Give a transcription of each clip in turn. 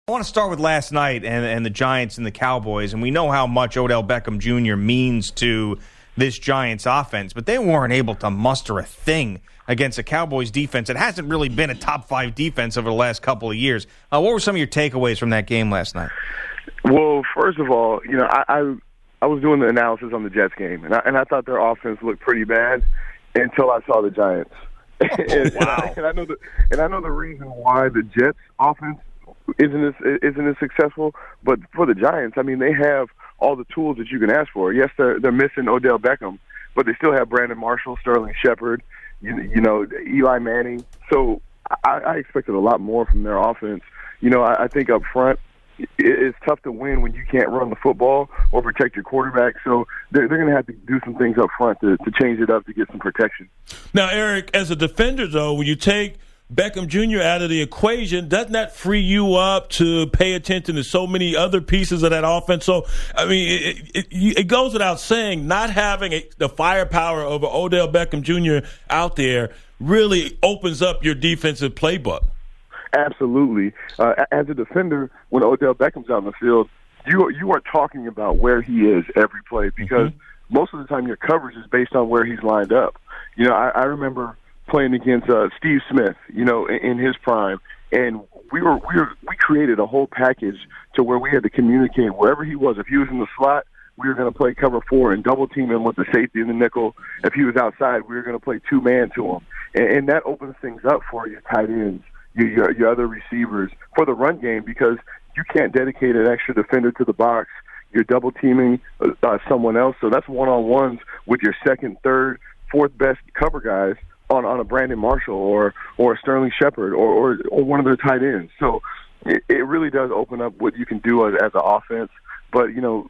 I want to start with last night and the Giants and the Cowboys, and we know how much Odell Beckham Jr. means to this Giants offense, but they weren't able to muster a thing against a Cowboys defense. It hasn't really been a top 5 defense over the last couple of years. What were some of your takeaways from that game last night? Well, first of all, I was doing the analysis on the Jets game, and I thought their offense looked pretty bad until I saw the Giants. Wow. And I know the reason why the Jets offense isn't as successful, but for the Giants, I mean, they have all the tools that you can ask for. Yes, they're missing Odell Beckham, but they still have Brandon Marshall, Sterling Shepard, Eli Manning. So I expected a lot more from their offense. I think up front, it's tough to win when you can't run the football or protect your quarterback. So they're going to have to do some things up front to change it up to get some protection. Now, Eric, as a defender, though, when you take Beckham Jr. out of the equation, doesn't that free you up to pay attention to so many other pieces of that offense? So, I mean, it goes without saying, not having the firepower of Odell Beckham Jr. out there really opens up your defensive playbook. Absolutely. As a defender, when Odell Beckham's out in the field, you are talking about where he is every play because most of the time your coverage is based on where he's lined up. I remember playing against Steve Smith, in his prime, and we created a whole package to where we had to communicate wherever he was. If he was in the slot, we were going to play cover 4 and double team him with the safety and the nickel. If he was outside, we were going to play 2-man to him, and that opens things up for your tight ends, your other receivers for the run game because you can't dedicate an extra defender to the box. You're double teaming someone else, so that's one-on-ones with your second, third, fourth best cover guys on a Brandon Marshall or a Sterling Shepard or one of their tight ends. So it really does open up what you can do as an offense. But,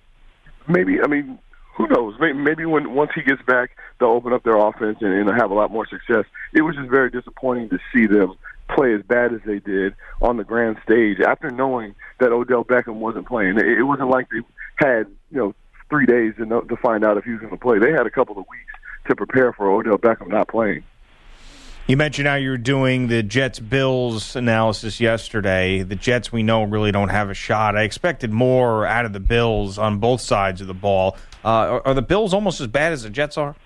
who knows? Maybe once he gets back, they'll open up their offense and have a lot more success. It was just very disappointing to see them play as bad as they did on the grand stage after knowing that Odell Beckham wasn't playing. It wasn't like they had, 3 days to find out if he was going to play. They had a couple of weeks to prepare for Odell Beckham not playing. You mentioned how you were doing the Jets-Bills analysis yesterday. The Jets, we know, really don't have a shot. I expected more out of the Bills on both sides of the ball. Are the Bills almost as bad as the Jets are?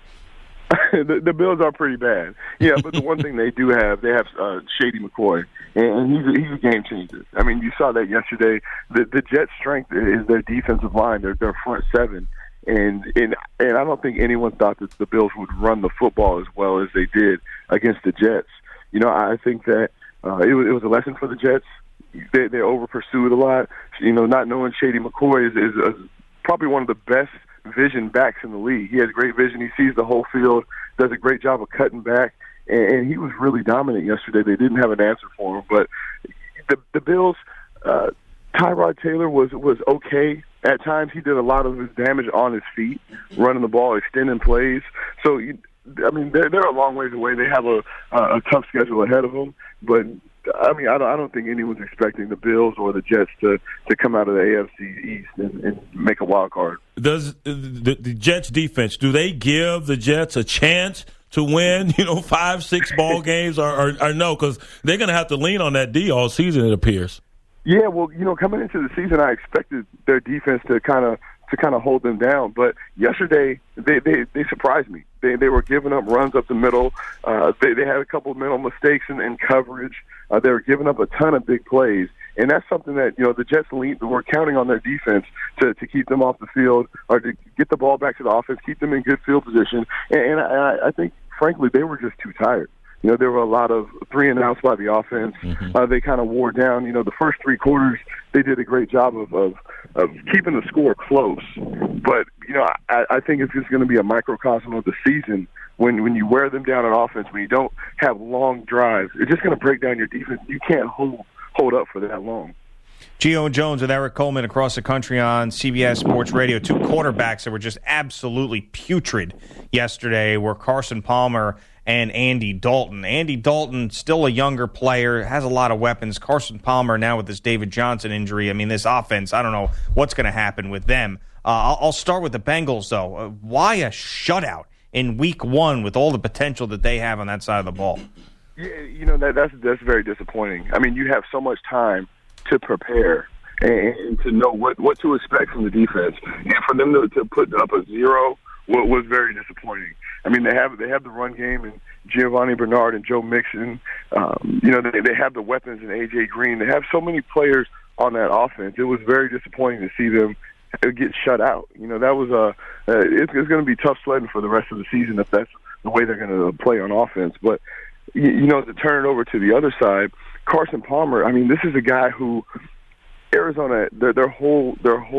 The Bills are pretty bad. Yeah, but the one thing they do have, they have Shady McCoy, and he's a game changer. I mean, you saw that yesterday. The Jets' strength is their defensive line, their front seven. And I don't think anyone thought that the Bills would run the football as well as they did against the Jets. I think that it was a lesson for the Jets. They over-pursued a lot. Not knowing Shady McCoy is probably one of the best vision backs in the league. He has great vision. He sees the whole field, does a great job of cutting back, and he was really dominant yesterday. They didn't have an answer for him. But the Bills, Tyrod Taylor was okay. At times, he did a lot of his damage on his feet, running the ball, extending plays. So, they're a long ways away. They have a tough schedule ahead of them. But, I don't think anyone's expecting the Bills or the Jets to come out of the AFC East and make a wild card. Does the Jets defense, do they give the Jets a chance to win, 5-6 ball games or no? Because they're going to have to lean on that D all season, it appears. Yeah, well, coming into the season, I expected their defense to kind of hold them down. But yesterday, they surprised me. They were giving up runs up the middle. They had a couple of mental mistakes in coverage. They were giving up a ton of big plays, and that's something that the Jets were counting on their defense to keep them off the field or to get the ball back to the offense, keep them in good field position. And I think, frankly, they were just too tired. There were a lot of 3-and-outs by the offense. They kind of wore down. The first 3 quarters, they did a great job of keeping the score close. But, I think it's just going to be a microcosm of the season when you wear them down on offense, when you don't have long drives. It's just going to break down your defense. You can't hold up for that long. Gio and Jones with Eric Coleman across the country on CBS Sports Radio. 2 quarterbacks that were just absolutely putrid yesterday were Carson Palmer and Andy Dalton. Andy Dalton, still a younger player, has a lot of weapons. Carson Palmer now with this David Johnson injury. This offense, I don't know what's going to happen with them. I'll start with the Bengals, though. Why a shutout in Week 1 with all the potential that they have on that side of the ball? Yeah, that's very disappointing. You have so much time to prepare and to know what to expect from the defense. And for them to put up a 0 was very disappointing. I mean, they have the run game and Giovanni Bernard and Joe Mixon. They have the weapons in A.J. Green. They have so many players on that offense. It was very disappointing to see them get shut out. That was it's going to be tough sledding for the rest of the season if that's the way they're going to play on offense. But to turn it over to the other side, Carson Palmer. I mean, this is a guy who Arizona, their whole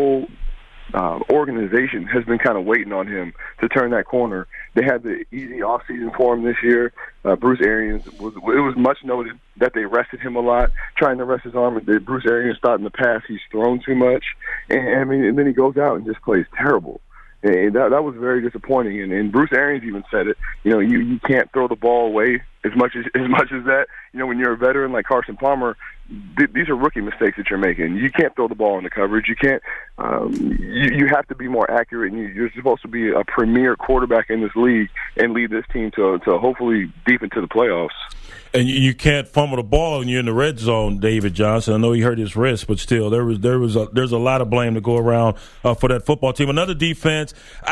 organization has been kind of waiting on him to turn that corner. They had the easy offseason for him this year. Bruce Arians, it was much noted that they rested him a lot, trying to rest his arm. Bruce Arians thought in the past he's thrown too much. And then he goes out and just plays terrible. And that was very disappointing. And Bruce Arians even said it. You can't throw the ball away as much as that. When you're a veteran like Carson Palmer, these are rookie mistakes that you're making. You can't throw the ball in the coverage. You can't. You have to be more accurate. And you're supposed to be a premier quarterback in this league and lead this team to hopefully deep into the playoffs. And you can't fumble the ball when you're in the red zone, David Johnson. I know he hurt his wrist, but still, there's a lot of blame to go around for that football team. Another defense.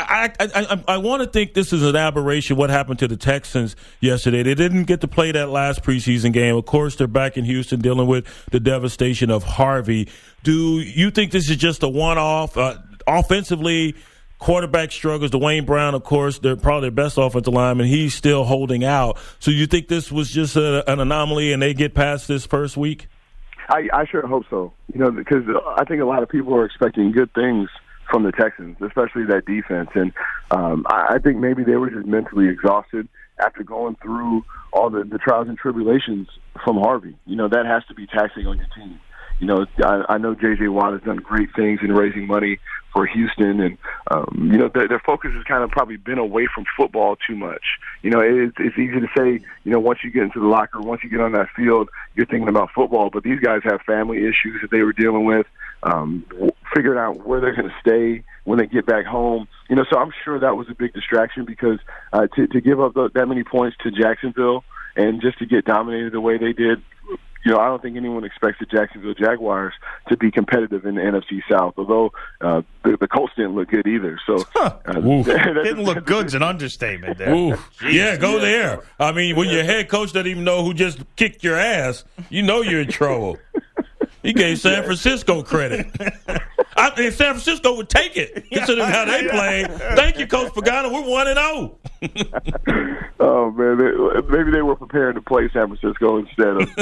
I want to think this is an aberration. What happened to the Texans yesterday? They didn't get to play that last preseason game. Of course, they're back in Houston dealing with the devastation of Harvey. Do you think this is just a one-off? Offensively, quarterback struggles. Dwayne Brown, of course, they're probably their best offensive lineman. He's still holding out. So you think this was just an anomaly and they get past this first week? I sure hope so. Because I think a lot of people are expecting good things from the Texans, especially that defense. And I think maybe they were just mentally exhausted after going through all the trials and tribulations from Harvey. That has to be taxing on your team. I know J.J. Watt has done great things in raising money for Houston, and their focus has kind of probably been away from football too much. It's easy to say, once you get into the locker room, once you get on that field, you're thinking about football. But these guys have family issues that they were dealing with, figuring out where they're going to stay when they get back home. So I'm sure that was a big distraction because to give up that many points to Jacksonville and just to get dominated the way they did. I don't think anyone expects the Jacksonville Jaguars to be competitive in the NFC South, although the Colts didn't look good either. So didn't look good's an understatement there. Yeah, go there. I mean, when your head coach doesn't even know who just kicked your ass, you're in trouble. He gave San Francisco credit. San Francisco would take it, considering how they played. Thank you, Coach Pagano. We're 1-0. Oh, man. Maybe they were preparing to play San Francisco instead of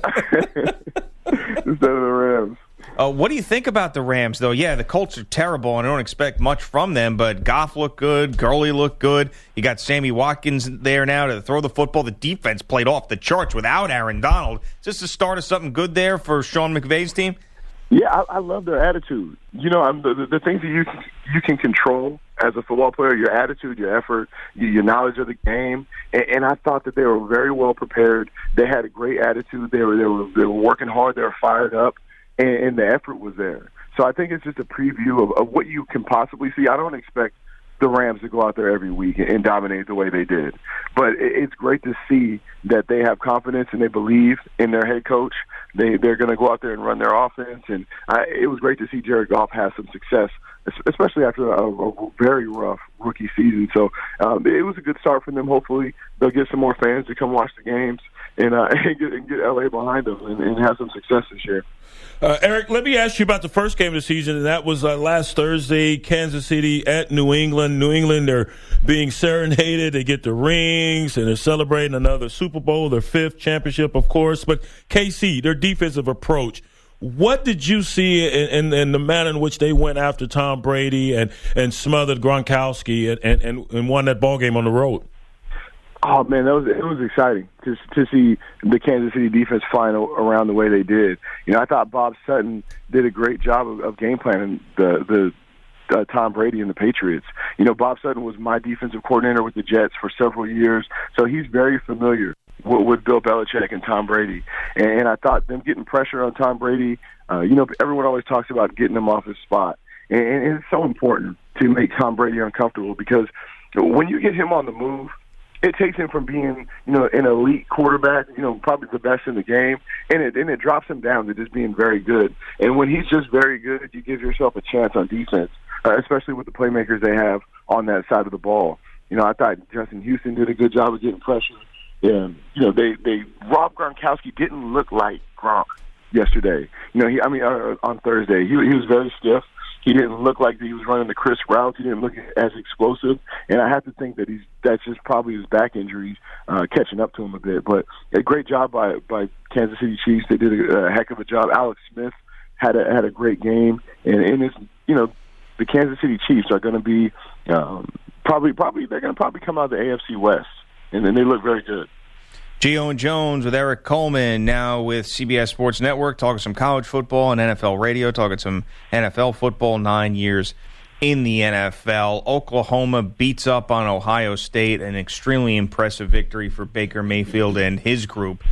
the Rams. What do you think about the Rams, though? Yeah, the Colts are terrible, and I don't expect much from them, but Goff looked good. Gurley looked good. You got Sammy Watkins there now to throw the football. The defense played off the charts without Aaron Donald. Is this the start of something good there for Sean McVay's team? Yeah, I love their attitude. The things that you can control as a football player, your attitude, your effort, your knowledge of the game, and I thought that they were very well prepared. They had a great attitude. They were working hard. They were fired up, and the effort was there. So I think it's just a preview of what you can possibly see. I don't expect the Rams to go out there every week and dominate the way they did, but it's great to see that they have confidence and they believe in their head coach. They're going to go out there and run their offense, and it was great to see Jared Goff have some success, especially after a very rough rookie season. So it was a good start for them. Hopefully they'll get some more fans to come watch the games and get LA behind them and have some success this year. Eric, let me ask you about the first game of the season, and that was last Thursday, Kansas City at New England. New England, they're being serenaded. They get the rings, and they're celebrating another Super Bowl, their 5th championship, of course. But KC, their defensive approach, what did you see in the manner in which they went after Tom Brady and smothered Gronkowski and won that ball game on the road? Oh, man, it was exciting to see the Kansas City defense flying around the way they did. I thought Bob Sutton did a great job of game planning the Tom Brady and the Patriots. Bob Sutton was my defensive coordinator with the Jets for several years, so he's very familiar with Bill Belichick and Tom Brady. And I thought them getting pressure on Tom Brady, everyone always talks about getting him off his spot. And it's so important to make Tom Brady uncomfortable because when you get him on the move, it takes him from being, an elite quarterback, probably the best in the game, and it drops him down to just being very good. And when he's just very good, you give yourself a chance on defense, especially with the playmakers they have on that side of the ball. I thought Justin Houston did a good job of getting pressure. Yeah, Rob Gronkowski didn't look like Gronk yesterday. On Thursday, he was very stiff. He didn't look like he was running the crisp routes. He didn't look as explosive. And I have to think that that's just probably his back injuries catching up to him a bit. But a great job by Kansas City Chiefs. They did a heck of a job. Alex Smith had a great game. And it's, the Kansas City Chiefs are going to be probably they're going to probably come out of the AFC West. And then they look very good. Gio and Jones with Eric Coleman, now with CBS Sports Network, talking some college football and NFL radio, talking some NFL football, 9 years in the NFL. Oklahoma beats up on Ohio State, an extremely impressive victory for Baker Mayfield and his group.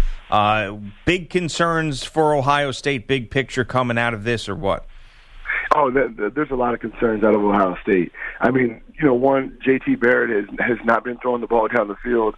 Big concerns for Ohio State, big picture coming out of this, or what? Oh, there's a lot of concerns out of Ohio State. I mean, one, J.T. Barrett has not been throwing the ball down the field,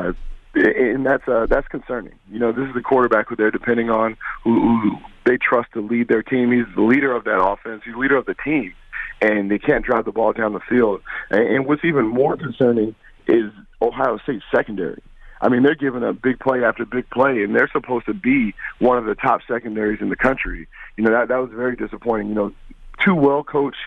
and that's concerning. This is the quarterback who they're depending on, who they trust to lead their team. He's the leader of that offense. He's the leader of the team, and they can't drive the ball down the field. And what's even more concerning is Ohio State's secondary. I mean, they're giving up big play after big play, and they're supposed to be one of the top secondaries in the country. That was very disappointing. A well-coached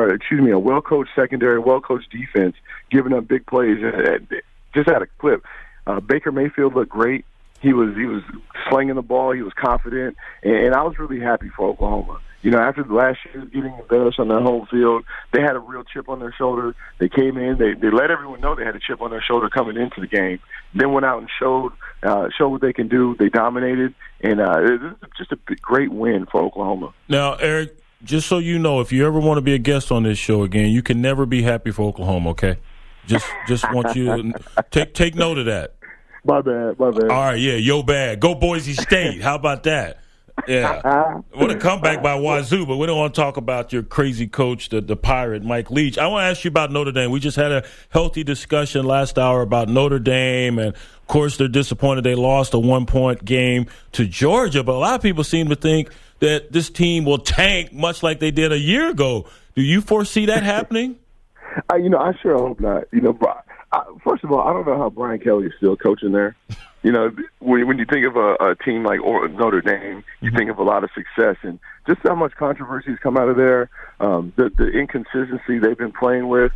secondary, well-coached defense, giving up big plays just at a clip. Baker Mayfield looked great. He was slinging the ball. He was confident, and I was really happy for Oklahoma. After the last year getting embarrassed on their home field, they had a real chip on their shoulder. They came in. They let everyone know they had a chip on their shoulder coming into the game. Then went out and showed what they can do. They dominated, and it was just a great win for Oklahoma. Now, Eric, just so you know, if you ever want to be a guest on this show again, you can never be happy for Oklahoma, okay? Just want you to take note of that. My bad. All right, yeah, yo bad. Go Boise State. How about that? Yeah. What a comeback by Wazoo, but we don't want to talk about your crazy coach, the Pirate, Mike Leach. I want to ask you about Notre Dame. We just had a healthy discussion last hour about Notre Dame, and, of course, they're disappointed they lost a 1-point game to Georgia, but a lot of people seem to think that this team will tank much like they did a year ago. Do you foresee that happening? I sure hope not. First of all, I don't know how Brian Kelly is still coaching there. When you think of a team like Notre Dame, you think of a lot of success and just how much controversy has come out of there, the inconsistency they've been playing with.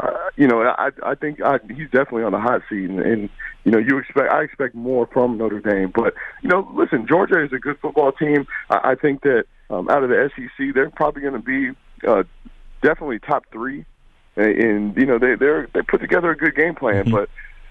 I think he's definitely on the hot seat, and I expect more from Notre Dame. But listen, Georgia is a good football team. I think that out of the SEC, they're probably going to be definitely top 3. And they put together a good game plan, but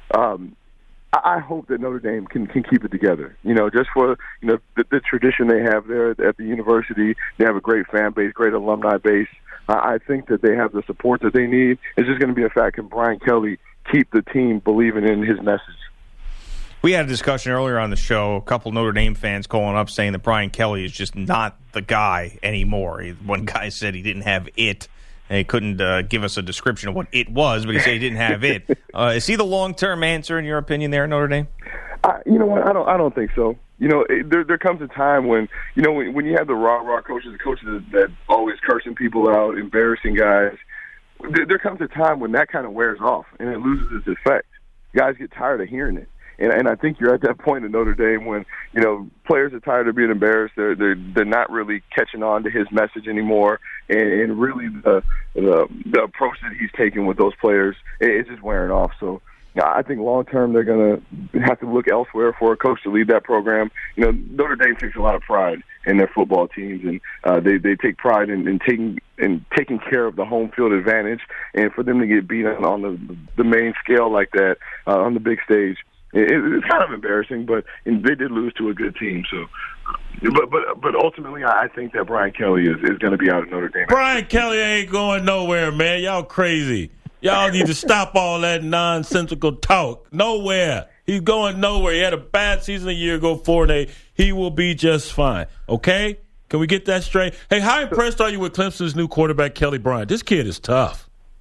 I hope that Notre Dame can keep it together. Just for the tradition they have there at the university. They have a great fan base, great alumni base. I think that they have the support that they need. It's just going to be a fact: can Brian Kelly keep the team believing in his message? We had a discussion earlier on the show, a couple Notre Dame fans calling up saying that Brian Kelly is just not the guy anymore. One guy said he didn't have it. And he couldn't give us a description of what it was, but he said he didn't have it. Is he the long-term answer, in your opinion, there, Notre Dame? You know what? I don't think so. There comes a time when when you have the rah-rah coaches, the coaches that always cursing people out, embarrassing guys. There comes a time when that kind of wears off and it loses its effect. Guys get tired of hearing it. And I think you're at that point in Notre Dame when, players are tired of being embarrassed. They're not really catching on to his message anymore. And really the approach that he's taking with those players, it's just wearing off. So I think long term they're going to have to look elsewhere for a coach to lead that program. Notre Dame takes a lot of pride in their football teams, and they take pride in taking care of the home field advantage. And for them to get beat on the main scale like that on the big stage, it's kind of embarrassing, but they did lose to a good team. So, but ultimately, I think that Brian Kelly is going to be out of Notre Dame. Brian Kelly ain't going nowhere, man. Y'all crazy. Y'all need to stop all that nonsensical talk. Nowhere. He's going nowhere. He had a bad season a year ago, 4-8. He will be just fine. Okay? Can we get that straight? Hey, how impressed are you with Clemson's new quarterback, Kelly Bryant? This kid is tough. Oh,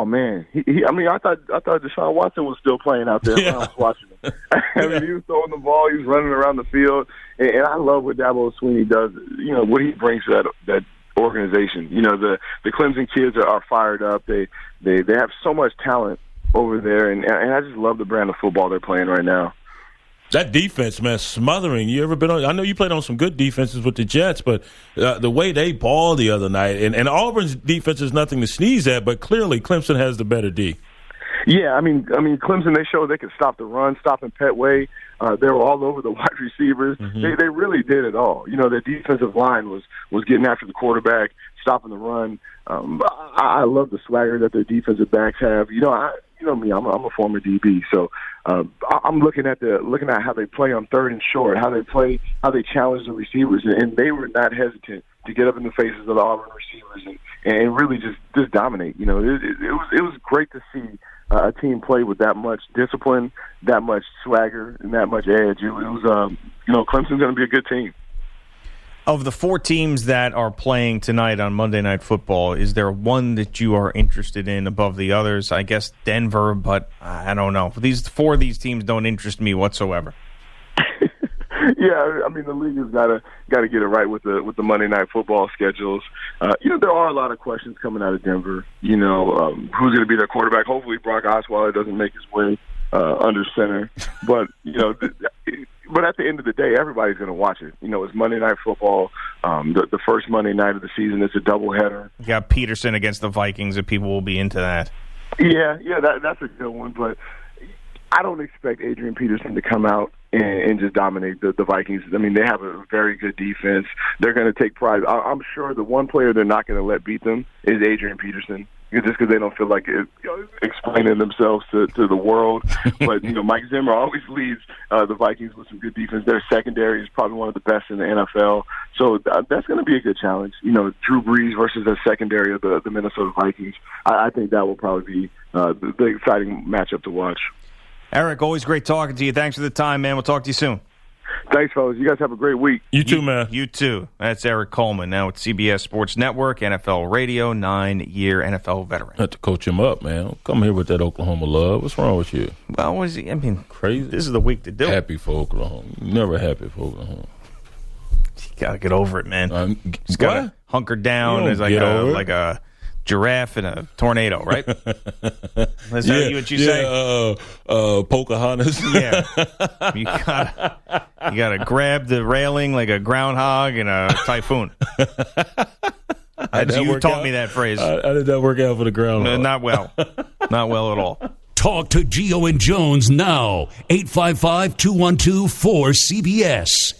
Oh man, I thought Deshaun Watson was still playing out there when I was watching him. I mean, he was throwing the ball, he was running around the field, and I love what Dabo Swinney does. You know what he brings to that organization. You know, the Clemson kids are fired up. They have so much talent over there, and I just love the brand of football they're playing right now. That defense, man, smothering. You ever been on? I know you played on some good defenses with the Jets, but the way they balled the other night, and Auburn's defense is nothing to sneeze at, but clearly Clemson has the better D. Yeah, I mean, Clemson, they showed they could stop the run, stopping Petway. They were all over the wide receivers. Mm-hmm. They really did it all. You know, their defensive line was getting after the quarterback, stopping the run. I love the swagger that their defensive backs have. You know me, I'm a former DB, so I'm looking at how they play on third and short, how they challenge the receivers, and they were not hesitant to get up in the faces of the Auburn receivers and really just dominate. You know, it was great to see a team play with that much discipline, that much swagger, and that much edge. It was Clemson's going to be a good team. Of the 4 teams that are playing tonight on Monday Night Football, is there one that you are interested in above the others? I guess Denver, but I don't know. 4 of these teams don't interest me whatsoever. Yeah, I mean the league has got to get it right with the Monday Night Football schedules. There are a lot of questions coming out of Denver. You know, who's going to be their quarterback? Hopefully Brock Osweiler doesn't make his way under center, but But at the end of the day, everybody's going to watch it. You know, it's Monday Night Football, the first Monday night of the season. It's a doubleheader. You got Peterson against the Vikings, and people will be into that. Yeah, that's a good one. But I don't expect Adrian Peterson to come out and just dominate the Vikings. I mean, they have a very good defense. They're going to take pride. I'm sure the one player they're not going to let beat them is Adrian Peterson. Just because they don't feel like explaining themselves to the world. But, Mike Zimmer always leads the Vikings with some good defense. Their secondary is probably one of the best in the NFL. So that's going to be a good challenge. Drew Brees versus the secondary of the Minnesota Vikings. I think that will probably be the exciting matchup to watch. Eric, always great talking to you. Thanks for the time, man. We'll talk to you soon. Thanks, fellas. You guys have a great week. You too, man. You too. That's Eric Coleman, now at CBS Sports Network, NFL Radio, 9-year NFL veteran. I have to coach him up, man. Don't come here with that Oklahoma love. What's wrong with you? Well, what is he? I mean, crazy. This is the week to do it. Happy for Oklahoma. Never happy for Oklahoma. You got to get over it, man. He's got to hunker down. It's like a giraffe in a tornado, right? Is that what you say? Pocahontas. Yeah. You gotta grab the railing like a groundhog in a typhoon. You taught me that phrase. How did that work out for the groundhog? Not well. Not well at all. Talk to Gio and Jones now. 855-212-4CBS.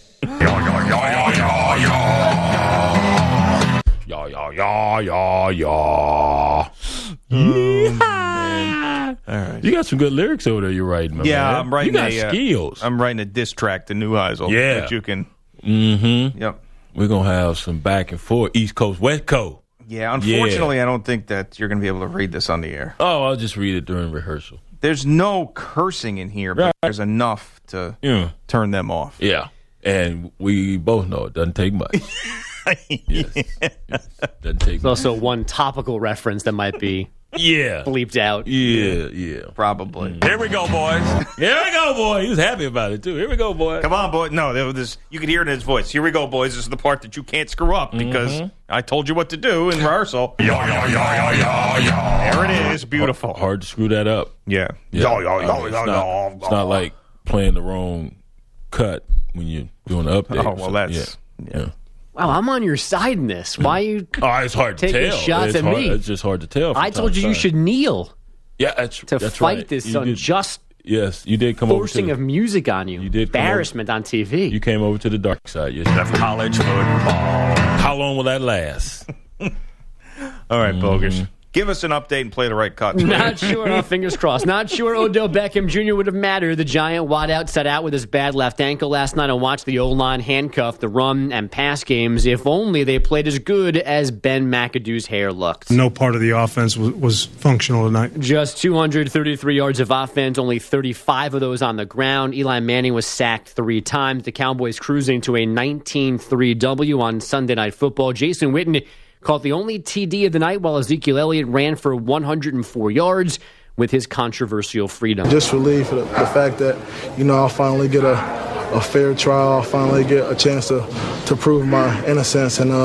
Yeah. All right. You got some good lyrics over there you're writing, man. I'm writing. You got skills. I'm writing a diss track to Neuheisel. Yeah. That you can. Mm-hmm. Yep. We're going to have some back and forth, East Coast, West Coast. Yeah, unfortunately, I don't think that you're going to be able to read this on the air. Oh, I'll just read it during rehearsal. There's no cursing in here, but there's enough to turn them off. Yeah, and we both know it doesn't take much. Yes. Doesn't take There's also one topical reference that might be bleeped out. Yeah. Probably. Here we go, boys. Here we go, boy. He was happy about it, too. Here we go, boy. Come on, boy. No, you could hear it in his voice. Here we go, boys. This is the part that you can't screw up because I told you what to do in rehearsal. There it is. Beautiful. Hard to screw that up. Yeah. It's not like playing the wrong cut when you're doing the update. Oh, well, that's... Yeah. Wow, I'm on your side in this. Why are you it's hard to taking tell. shots at me? It's just hard to tell. I told you should kneel. Yeah, that's fight right. this unjust Yes, you did come forcing of music on you. You did embarrassment on TV. You came over to the dark side. Yes. That's college football. How long will that last? All right, Bogus. Give us an update and play the right cut. Not sure. Fingers crossed. Not sure Odell Beckham Jr. would have mattered. The giant wideout set out with his bad left ankle last night and watched the O-line handcuff the run and pass games. If only they played as good as Ben McAdoo's hair looked. No part of the offense was functional tonight. Just 233 yards of offense, only 35 of those on the ground. Eli Manning was sacked 3 times. The Cowboys cruising to a 19-3 W on Sunday Night Football. Jason Witten caught the only TD of the night while Ezekiel Elliott ran for 104 yards with his controversial freedom. Just relieved for the fact that, I'll finally get a fair trial. I'll finally get a chance to prove my innocence. And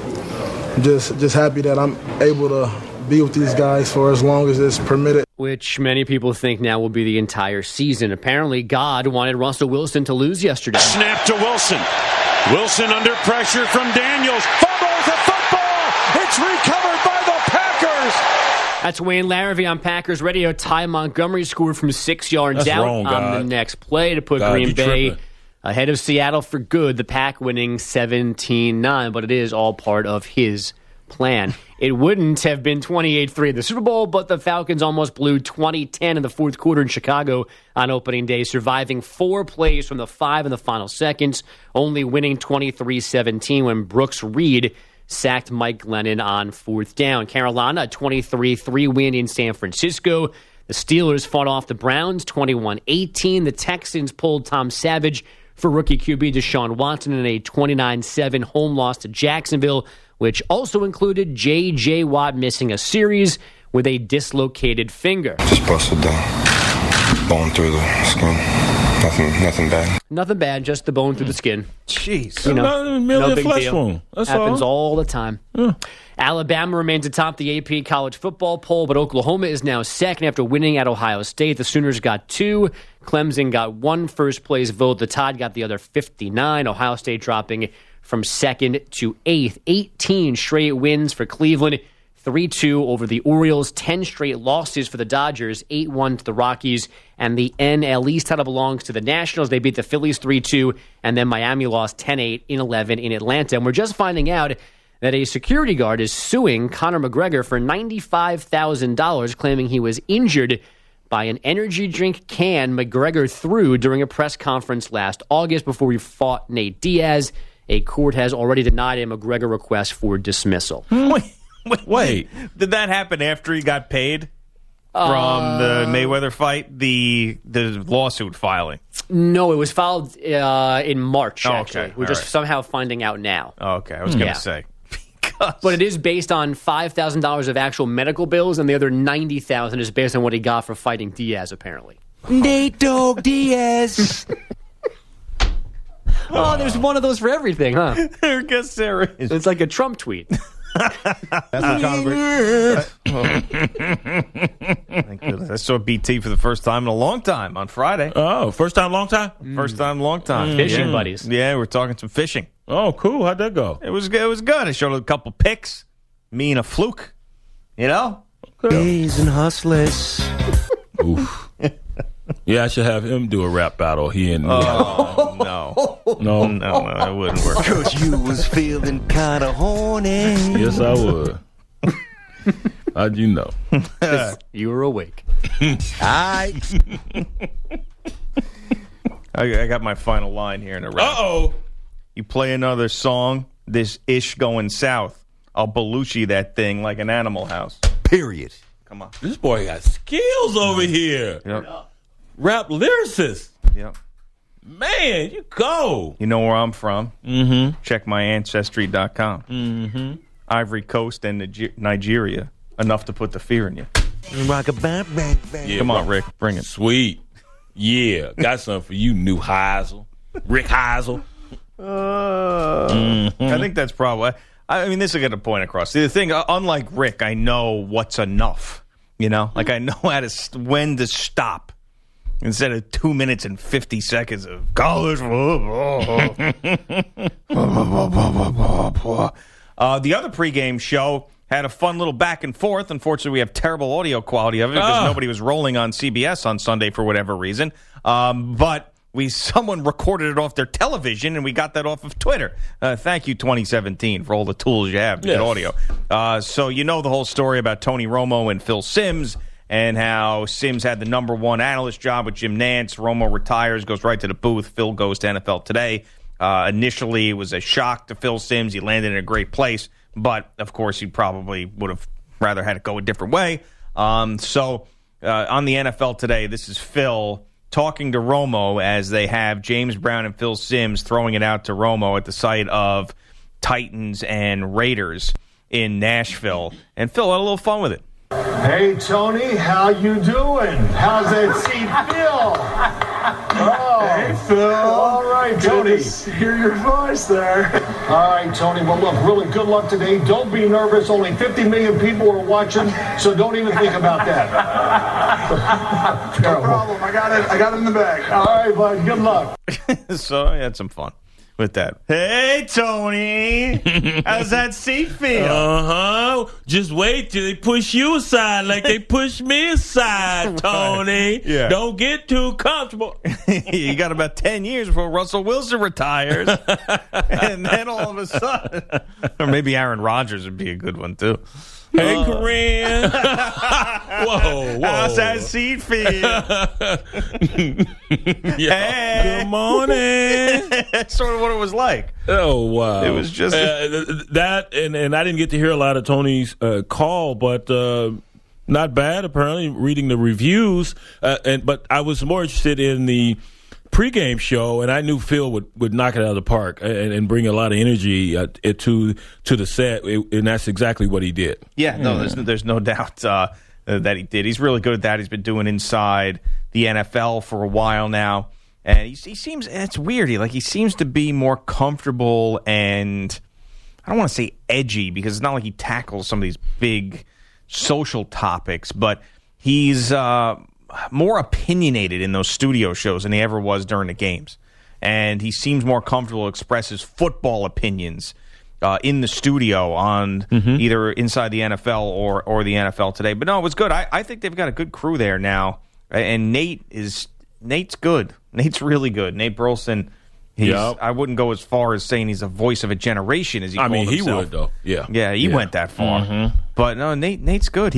just happy that I'm able to be with these guys for as long as it's permitted. Which many people think now will be the entire season. Apparently, God wanted Russell Wilson to lose yesterday. Snap to Wilson. Wilson under pressure from Daniels. Fumbles the football. It's recovered by the Packers. That's Wayne Larrivee on Packers Radio. Ty Montgomery scored from 6 yards That's out wrong, on God. the next play to put God, Green you Bay tripping. ahead of Seattle for good. The Pack winning 17-9, but it is all part of his plan. It wouldn't have been 28-3 in the Super Bowl, but the Falcons almost blew 20-10 in the fourth quarter in Chicago on opening day, surviving 4 plays from the 5 in the final seconds, only winning 23-17 when Brooks Reed sacked Mike Glennon on fourth down. Carolina, a 23-3 win in San Francisco. The Steelers fought off the Browns 21-18. The Texans pulled Tom Savage for rookie QB Deshaun Watson in a 29-7 home loss to Jacksonville, which also included J.J. Watt missing a series with a dislocated finger. Just busted the bone through the skin. Nothing bad. Nothing bad, just the bone through the skin. Jeez. No big flesh deal. wound. That's Happens all. all the time. Alabama remains atop the AP college football poll, but Oklahoma is now second after winning at Ohio State. The Sooners got 2. Clemson got 1 first-place vote. The Tide got the other 59. Ohio State dropping from 2nd to 8th. 18 straight wins for Cleveland. 3-2 over the Orioles, 10 straight losses for the Dodgers, 8-1 to the Rockies, and the NL East title belongs to the Nationals. They beat the Phillies 3-2, and then Miami lost 10-8 in 11 in Atlanta. And we're just finding out that a security guard is suing Conor McGregor for $95,000, claiming he was injured by an energy drink can McGregor threw during a press conference last August before he fought Nate Diaz. A court has already denied a McGregor request for dismissal. Wait. Did that happen after he got paid from the Mayweather fight? The lawsuit filing. No, it was filed in March, Oh, actually. okay. We're All just right. somehow finding out now. Oh, okay, I was going to Yeah. say. But it is based on $5,000 of actual medical bills, and the other $90,000 is based on what he got for fighting Diaz, apparently. Nate Dogg Diaz. Oh, there's one of those for everything, huh? I guess there is. It's like a Trump tweet. Thank goodness. I saw BT for the first time in a long time on Friday. Oh, first time, long time? First time, long time. Fishing Yeah. buddies. Yeah, we're talking some fishing. Oh, cool. How'd that go? It was good. I showed a couple pics. Me and a fluke. You know? Days and hustlers. Oof. Yeah, I should have him do a rap battle. He and Oh, no. no. No, that wouldn't work. Cause you was feeling kinda horny. Yes, I would. How'd you know? You were awake. I got my final line here in a rap. Uh-oh. You play another song, this ish going south. I'll Belushi that thing like an Animal House. period. Come on. This boy got skills over here. Yep. Rap lyricist. Yep. Man, you go. You know where I'm from? Mm-hmm. Check my Ancestry.com. Mm-hmm. Ivory Coast and Nigeria. Enough to put the fear in you. Rock a bang, bang, bang. Yeah, Come on, Rick. Bring it. Sweet. Yeah. Got something for you, new Heisel. Rick Heisel. I think that's probably... I mean, this will get a point across. The thing, unlike Rick, I know what's enough. You know? Like, I know when to stop. Instead of 2 minutes and 50 seconds of college football. The other pregame show had a fun little back and forth. Unfortunately, we have terrible audio quality of it because nobody was rolling on CBS on Sunday for whatever reason. But someone recorded it off their television, and we got that off of Twitter. Thank you, 2017, for all the tools you have to get audio. So you know the whole story about Tony Romo and Phil Simms, and how Sims had the number one analyst job with Jim Nantz. Romo retires, goes right to the booth. Phil goes to NFL Today. Initially, it was a shock to Phil Simms. He landed in a great place, but, of course, he probably would have rather had it go a different way. So on the NFL Today, this is Phil talking to Romo as they have James Brown and Phil Simms throwing it out to Romo at the site of Titans and Raiders in Nashville. And Phil had a little fun with it. Hey, Tony, how you doing? How's that seat feel? Oh, hey, Phil. All right, Tony. Good to hear your voice there. All right, Tony. Well, look, really good luck today. Don't be nervous. Only 50 million people are watching, so don't even think about that. No problem. I got it in the bag. All right, bud. Good luck. So I had some fun with that. Hey, Tony. How's that seat feel? Just wait till they push you aside like they push me aside, Tony. Right. Yeah. Don't get too comfortable. You got about 10 years before Russell Wilson retires. And then all of a sudden, or maybe Aaron Rodgers would be a good one, too. Hey, Corinne. Whoa. How's that seat feel? Hey. Good morning. That's sort of what it was like. Oh, wow. It was just that, and I didn't get to hear a lot of Tony's call, but not bad, apparently, reading the reviews. But I was more interested in the pregame show, and I knew Phil would knock it out of the park and bring a lot of energy to the set, and that's exactly what he did. Yeah, no, there's no doubt that he did. He's really good at that. He's been doing inside the NFL for a while now, and he seems, and it's weird, he seems to be more comfortable and, I don't want to say edgy, because it's not like he tackles some of these big social topics, but he's more opinionated in those studio shows than he ever was during the games. And he seems more comfortable to express his football opinions in the studio on either inside the NFL or the NFL Today. But no, it was good. I think they've got a good crew there now. And Nate's good. Nate's really good. Nate Burleson, I wouldn't go as far as saying he's a voice of a generation as he called himself. He would, though. Yeah, he went that far. But no, Nate's good.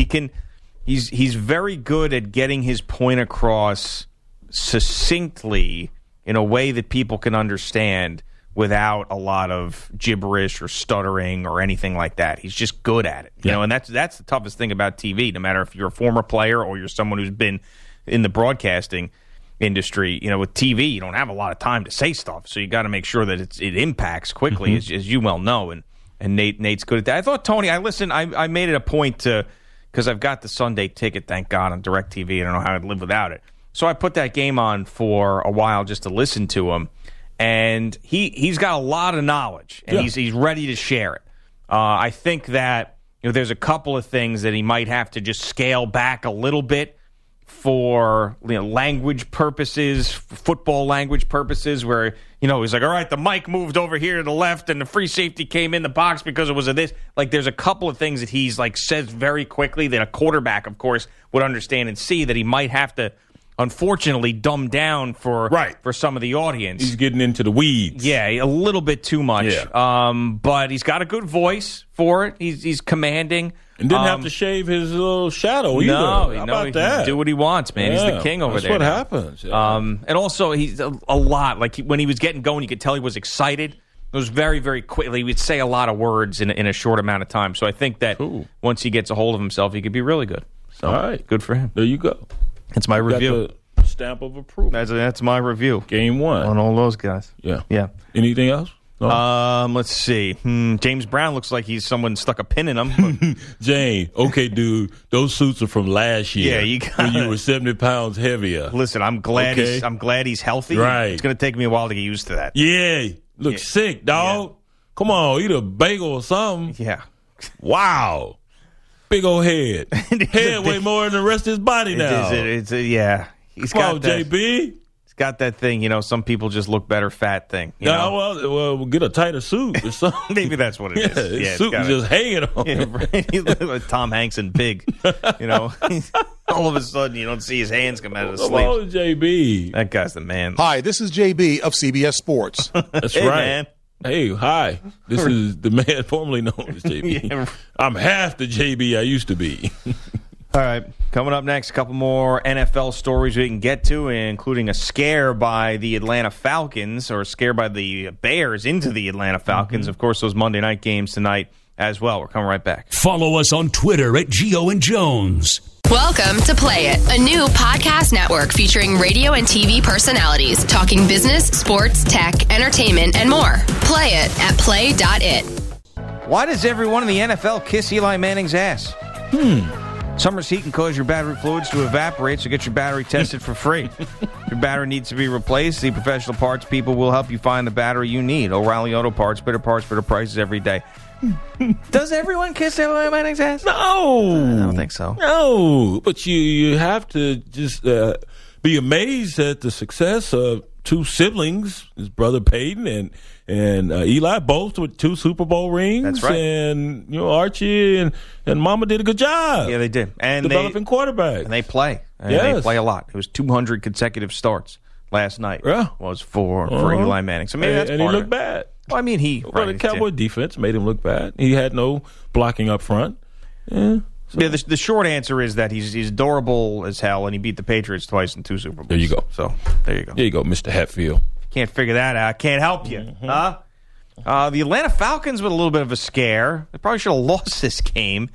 He's very good at getting his point across succinctly in a way that people can understand without a lot of gibberish or stuttering or anything like that. He's just good at it. You know, and that's the toughest thing about TV, no matter if you're a former player or you're someone who's been in the broadcasting industry. You know, with TV, you don't have a lot of time to say stuff, so you got to make sure that it impacts quickly, as you well know, and Nate's good at that. I thought, Tony, I made it a point to, because I've got the Sunday ticket, thank God, on DirecTV. I don't know how I'd live without it. So I put that game on for a while just to listen to him. And he's got a lot of knowledge, and he's ready to share it. I think that there's a couple of things that he might have to just scale back a little bit for language purposes, football language purposes, where he's like, all right, the mic moved over here to the left and the free safety came in the box because it was of this. Like, there's a couple of things that he's says very quickly that a quarterback, of course, would understand and see, that he might have to, unfortunately, dumb down for some of the audience. He's getting into the weeds. Yeah, a little bit too much. Yeah. But he's got a good voice for it. He's commanding. And didn't have to shave his little shadow either. No, How about that? Can do what he wants, man. He's the king over there. That's what happens. Yeah. And also, he's a lot. Like, when he was getting going, you could tell he was excited. It was very, very quickly. He would say a lot of words in a short amount of time. So I think that once he gets a hold of himself, he could be really good. So, all right. Good for him. There you go. That's my review. Got the stamp of approval. That's my review. Game one. On all those guys. Yeah. Anything else? No? Let's see. James Brown looks like someone stuck a pin in him. Jane, okay, dude, those suits are from last year. Yeah, when you were 70 pounds heavier. Listen, I'm glad he's healthy. Right. It's going to take me a while to get used to that. Yeah. Look sick, dog. Yeah. Come on, eat a bagel or something. Yeah. Wow. Big old head. Head way more than the rest of his body now. Yeah. Come on, JB. Got that thing, some people just look better fat thing. Well, get a tighter suit or something. Maybe that's what it is. His suit is just hanging on. Yeah, right. You look like Tom Hanks and Big. All of a sudden, you don't see his hands come out of the sleeves. Oh, JB. That guy's the man. Hi, this is JB of CBS Sports. That's hey, right. Man. Hey, hi. This is the man formerly known as JB. Yeah. I'm half the JB I used to be. All right, coming up next, a couple more NFL stories we can get to, including a scare by the Atlanta Falcons, or a scare by the Bears into the Atlanta Falcons. Of course, those Monday night games tonight as well. We're coming right back. Follow us on Twitter at Gio and Jones. Welcome to Play It, a new podcast network featuring radio and TV personalities talking business, sports, tech, entertainment, and more. Play it at play.it. Why does everyone in the NFL kiss Eli Manning's ass? Summer's heat can cause your battery fluids to evaporate, so get your battery tested for free. If your battery needs to be replaced, the professional parts people will help you find the battery you need. O'Reilly Auto Parts, better prices every day. Does everyone kiss Eli Manning's ass? No. I don't think so. No. But you have to just be amazed at the success of two siblings, his brother Peyton and Eli, both with 2 Super Bowl rings. That's right. And Archie and Mama did a good job. Yeah, they did. And developing quarterbacks. And they play. And yes. They play a lot. It was 200 consecutive starts last night. Yeah. Was for Eli Manning. So maybe that's part and he of looked it. bad. Well, I mean, the Cowboy defense made him look bad. He had no blocking up front. Yeah. So. Yeah, the short answer is that he's durable as hell, and he beat the Patriots twice in 2 Super Bowls. There you go. So, there you go. There you go, Mr. Hatfield. Can't figure that out. Can't help you. Huh? The Atlanta Falcons with a little bit of a scare. They probably should have lost this game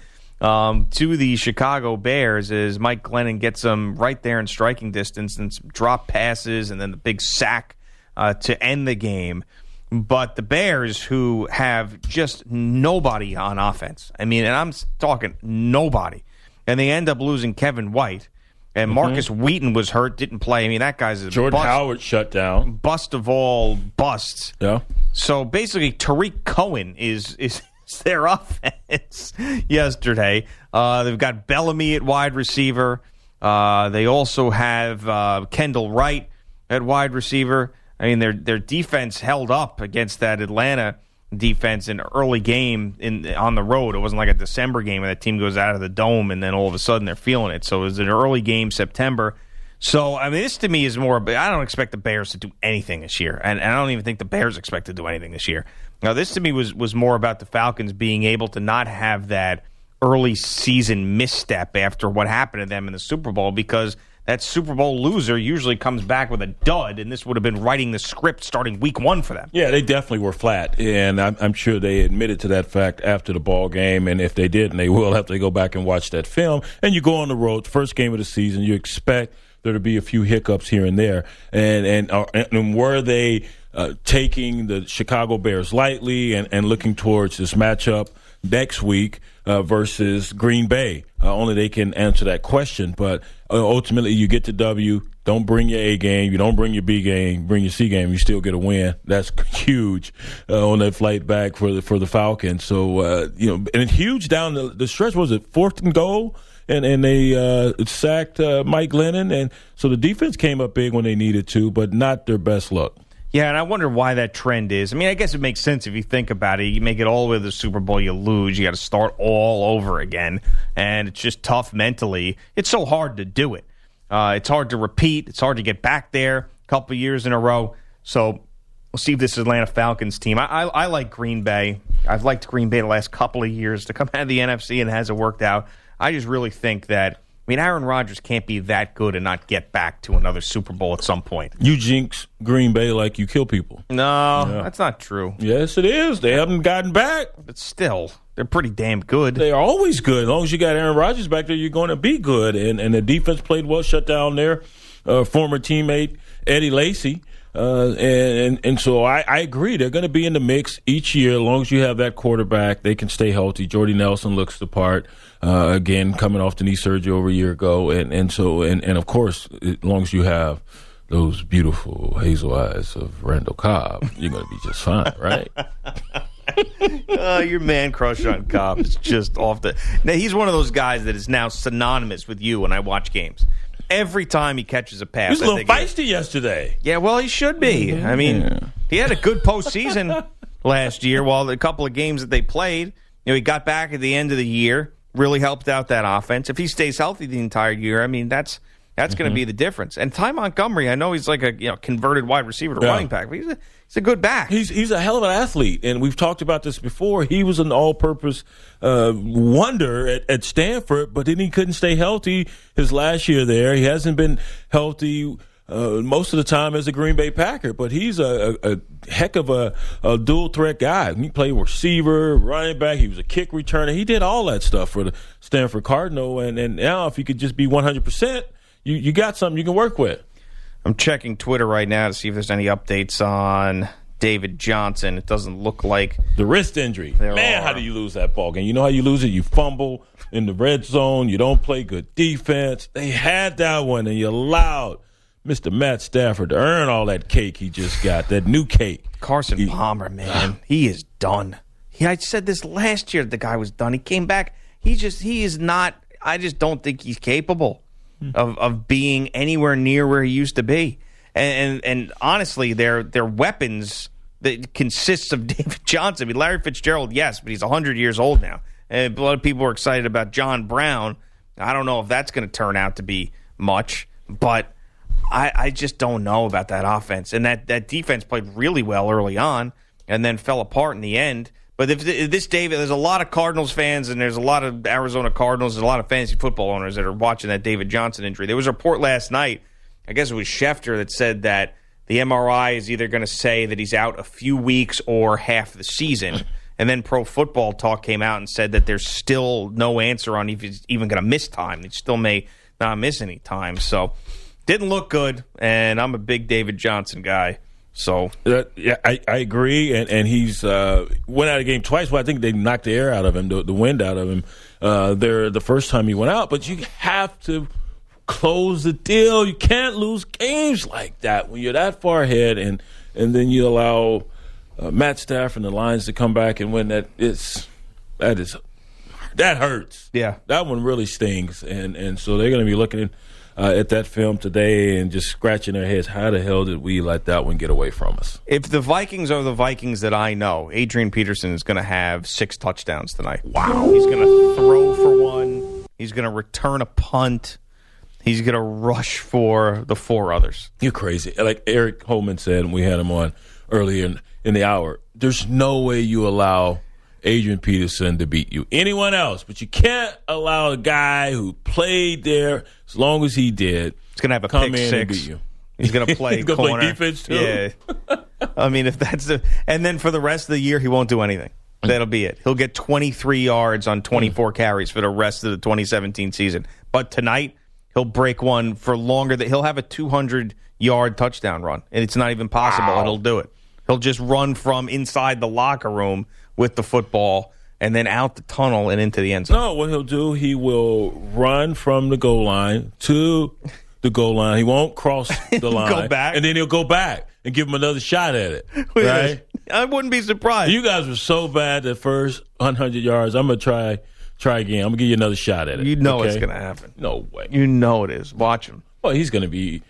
to the Chicago Bears as Mike Glennon gets them right there in striking distance and some drop passes and then the big sack to end the game. But the Bears, who have just nobody on offense, I mean, and I'm talking nobody, and they end up losing Kevin White, and Marcus Wheaton was hurt, didn't play. I mean, that guy's a Jordan bust, Howard shut down. Bust of all busts. Yeah. So basically, Tariq Cohen is their offense yesterday. They've got Bellamy at wide receiver. They also have Kendall Wright at wide receiver. I mean, their defense held up against that Atlanta defense in an early game on the road. It wasn't like a December game where that team goes out of the dome and then all of a sudden they're feeling it. So it was an early game, September. So, I mean, this to me is more, I don't expect the Bears to do anything this year. And I don't even think the Bears expect to do anything this year. Now, this to me was more about the Falcons being able to not have that early season misstep after what happened to them in the Super Bowl, because that Super Bowl loser usually comes back with a dud, and this would have been writing the script starting week 1 for them. Yeah, they definitely were flat, and I'm sure they admitted to that fact after the ball game, and if they didn't, they will have to go back and watch that film. And you go on the road, first game of the season, you expect there to be a few hiccups here and there. And were they taking the Chicago Bears lightly and looking towards this matchup next week versus Green Bay? Only they can answer that question. But ultimately, you get the W. Don't bring your A game. You don't bring your B game. Bring your C game. You still get a win. That's huge on that flight back for the Falcons. So and huge down the stretch. Was it 4th and goal? And they sacked Mike Glennon, and so the defense came up big when they needed to, but not their best luck. Yeah, and I wonder why that trend is. I mean, I guess it makes sense if you think about it. You make it all the way to the Super Bowl, you lose. You got to start all over again, and it's just tough mentally. It's so hard to do it. It's hard to repeat. It's hard to get back there a couple of years in a row. So we'll see if this Atlanta Falcons team. I like Green Bay. I've liked Green Bay the last couple of years to come out of the NFC, and it hasn't worked out. I just really think that, Aaron Rodgers can't be that good and not get back to another Super Bowl at some point. You jinx Green Bay like you kill people. No, that's not true. Yes, it is. They haven't gotten back. But still, they're pretty damn good. They are always good. As long as you got Aaron Rodgers back there, you're going to be good. And the defense played well, shut down their former teammate, Eddie Lacy. And so I agree. They're going to be in the mix each year. As long as you have that quarterback, they can stay healthy. Jordy Nelson looks the part. Again, coming off the knee surgery over a year ago. And of course, as long as you have those beautiful hazel eyes of Randall Cobb, you're going to be just fine, right? Your man crush on Cobb is just off the... Now, he's one of those guys that is now synonymous with you when I watch games. Every time he catches a pass. He was a little feisty yesterday. Yeah, well, he should be. I mean, he had a good postseason last year. While the couple of games that they played, he got back at the end of the year, really helped out that offense. If he stays healthy the entire year, I mean, that's going to be the difference. And Ty Montgomery, I know he's like a converted wide receiver to running back, but he's a good back. He's a hell of an athlete, and we've talked about this before. He was an all-purpose wonder at Stanford, but then he couldn't stay healthy his last year there. He hasn't been healthy most of the time as a Green Bay Packer, but he's a heck of a dual-threat guy. He played receiver, running back. He was a kick returner. He did all that stuff for the Stanford Cardinal, and now if he could just be 100%, you got something you can work with. I'm checking Twitter right now to see if there's any updates on David Johnson. It doesn't look like the wrist injury. Man, how do you lose that ball game? You know how you lose it? You fumble in the red zone. You don't play good defense. They had that one, and you allowed Mr. Matt Stafford to earn all that cake he just got, that new cake. Carson Palmer, man, he is done. I said this last year, the guy was done. He came back. He is not, I just don't think he's capable of being anywhere near where he used to be. And honestly, their weapons that consists of David Johnson. I mean, Larry Fitzgerald, yes, but he's 100 years old now. And a lot of people are excited about John Brown. I don't know if that's going to turn out to be much, but I just don't know about that offense. And that defense played really well early on and then fell apart in the end. But if this, David, there's a lot of Cardinals fans and there's a lot of Arizona Cardinals and a lot of fantasy football owners that are watching that David Johnson injury. There was a report last night, I guess it was Schefter, that said that the MRI is either going to say that he's out a few weeks or half the season. And then Pro Football Talk came out and said that there's still no answer on if he's even going to miss time. He still may not miss any time. So didn't look good, and I'm a big David Johnson guy. So yeah, I agree, and he's went out of the game twice. Well, I think they knocked the air out of him, the wind out of him. The first time he went out, but you have to close the deal. You can't lose games like that when you're that far ahead, and then you allow Matt Stafford and the Lions to come back and win. That hurts. Yeah, that one really stings, and so they're going to be looking at that film today and just scratching their heads. How the hell did we let that one get away from us? If the Vikings are the Vikings that I know, Adrian Peterson is going to have 6 touchdowns tonight. Wow. He's going to throw for one. He's going to return a punt. He's going to rush for the 4 others. You're crazy. Like Eric Holman said, and we had him on earlier in the hour, there's no way you allow Adrian Peterson to beat you. Anyone else, but you can't allow a guy who played there as long as he did. He's going to have a come pick in 6. And beat you. He's going to play He's gonna corner. Play defense too. Yeah. I mean, if that's the, and then for the rest of the year, he won't do anything. That'll be it. He'll get 23 yards on 24 carries for the rest of the 2017 season. But tonight, he'll break one for longer. He'll have a 200-yard touchdown run, and it's not even possible. And he'll do it. He'll just run from inside the locker room with the football and then out the tunnel and into the end zone. No, what he'll do, he will run from the goal line to the goal line. He won't cross the line. Go back. And then he'll go back and give him another shot at it. Right? I wouldn't be surprised. You guys were so bad the first 100 yards. I'm going to try again. I'm going to give you another shot at it. You know it's going to happen. No way. You know it is. Watch him. Well, he's going to be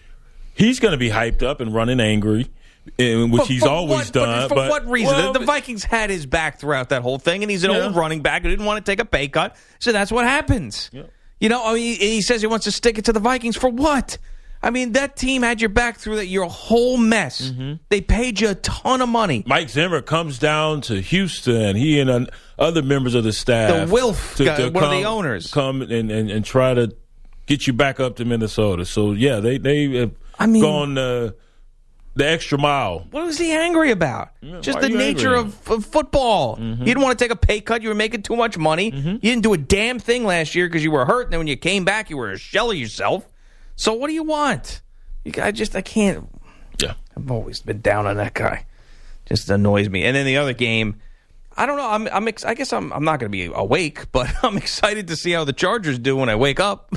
hyped up and running angry. Which he's always done. For what reason? Well, the Vikings had his back throughout that whole thing, and he's an old running back who didn't want to take a pay cut. So that's what happens. Yeah. You know, I mean, he says he wants to stick it to the Vikings for what? I mean, that team had your back through your whole mess. Mm-hmm. They paid you a ton of money. Mike Zimmer comes down to Houston. He and other members of the staff. The Wilf guy, one of the owners. Come and try to get you back up to Minnesota. So, yeah, they have gone the extra mile. What was he angry about? Yeah, just the nature of football. Mm-hmm. You didn't want to take a pay cut. You were making too much money. Mm-hmm. You didn't do a damn thing last year because you were hurt. And then when you came back, you were a shell of yourself. So what do you want? I can't. Yeah. I've always been down on that guy. Just annoys me. And then the other game, I don't know. I guess I'm not going to be awake, but I'm excited to see how the Chargers do when I wake up.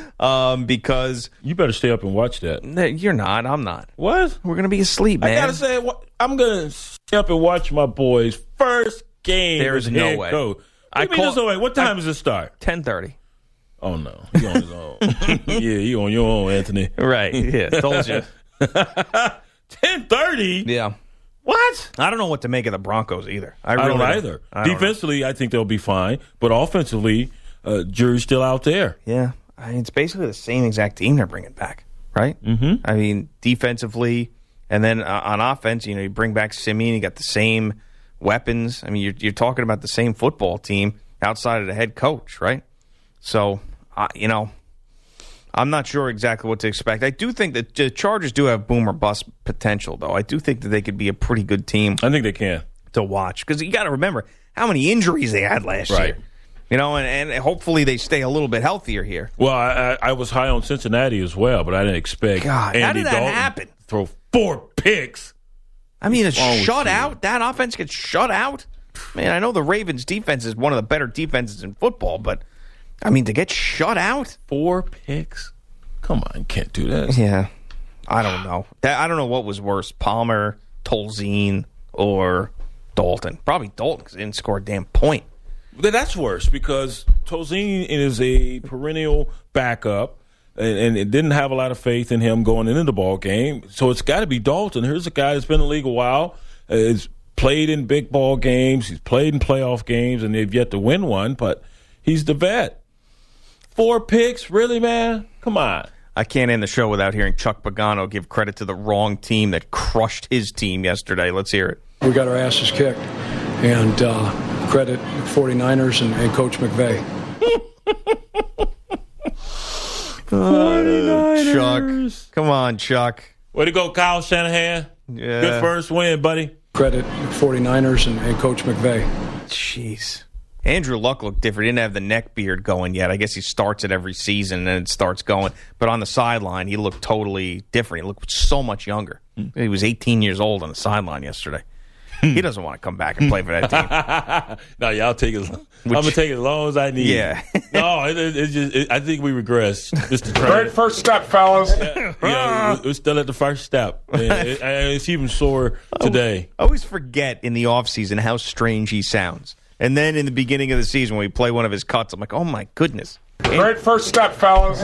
Because you better stay up and watch that. You're not. I'm not. What? We're gonna be asleep, man. I gotta say, I'm gonna stay up and watch my boys' first game. There's no way. There's no way. What time does it start? 10:30. Oh no, you on his own. Yeah, you on your own, Anthony. Right. Yeah, told you. 10:30. Yeah. What? I don't know what to make of the Broncos either. I don't either. Defensively, I think they'll be fine, but offensively, jury's still out there. Yeah. I mean, it's basically the same exact team they're bringing back, right? Mm-hmm. I mean, defensively, and then on offense, you bring back Simeon, you got the same weapons. I mean, you're talking about the same football team outside of the head coach, right? So, I'm not sure exactly what to expect. I do think that the Chargers do have boom or bust potential, though. I do think that they could be a pretty good team. I think they can. To watch. Because you got to remember how many injuries they had last year. And hopefully they stay a little bit healthier here. Well, I was high on Cincinnati as well, but I didn't expect Andy how did that Dalton happen? Throw 4 picks. I mean, it's shut out. That offense gets shut out. Man, I know the Ravens' defense is one of the better defenses in football, but I mean, to get shut out, 4 picks. Come on, you can't do that. Yeah, I don't know. I don't know what was worse, Palmer, Tolzien, or Dalton. Probably Dalton because he didn't score a damn point. That's worse because Tolzien is a perennial backup. And it didn't have a lot of faith in him going into the ball game. So it's got to be Dalton. Here's a guy that's been in the league a while, has played in big ball games, he's played in playoff games, and they've yet to win one, but he's the vet. 4 picks? Really, man? Come on. I can't end the show without hearing Chuck Pagano give credit to the wrong team that crushed his team yesterday. Let's hear it. We got our asses kicked, and credit 49ers and Coach McVay. 49ers. Chuck. Come on, Chuck. Way to go, Kyle Shanahan. Yeah. Good first win, buddy. Credit 49ers and Coach McVay. Jeez. Andrew Luck looked different. He didn't have the neck beard going yet. I guess he starts it every season and then it starts going. But on the sideline, he looked totally different. He looked so much younger. He was 18 years old on the sideline yesterday. He doesn't want to come back and play for that team. No, yeah, I'll take it. I'm gonna take it as long as I need. Yeah. No, it's just. I think we regress. Just the Great first step, fellas. We're still at the first step. It's even sore today. I always forget in the offseason how strange he sounds. And then in the beginning of the season when we play one of his cuts, I'm like, oh my goodness. Great first step, fellas.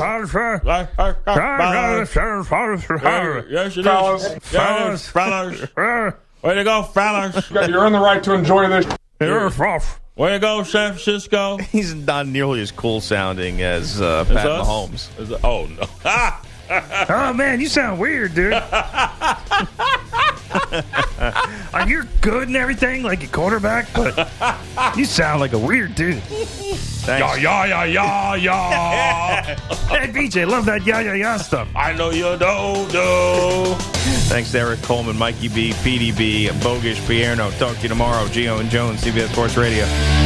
Fellas. Way to go, fellas. You earn the right to enjoy this. Way to go, San Francisco. He's not nearly as cool sounding as Pat Mahomes. Oh, no. Oh, man, you sound weird, dude. You're good and everything, like a quarterback, but you sound like a weird dude. Yeah. Hey, BJ, love that yeah stuff. I know you do. Thanks to Eric Coleman, Mikey B, PDB, Bogish, Pierno. Talk to you tomorrow. Gio and Jones, CBS Sports Radio.